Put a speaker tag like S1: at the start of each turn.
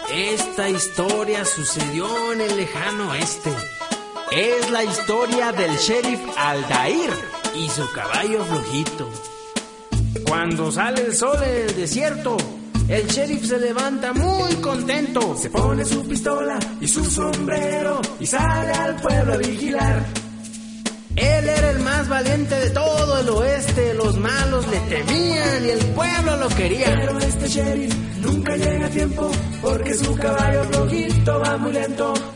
S1: Esta historia sucedió en el lejano oeste. Es la historia del sheriff Aldair y su caballo flojito. Cuando sale el sol en el desierto, el sheriff se levanta muy contento.
S2: Se pone su pistola y su sombrero y sale al pueblo a vigilar.
S1: Él era el más valiente de todo el oeste. Los malos le temían y el pueblo lo quería.
S2: Pero este sheriff nunca llega a tiempo porque su caballo flojito va muy lento.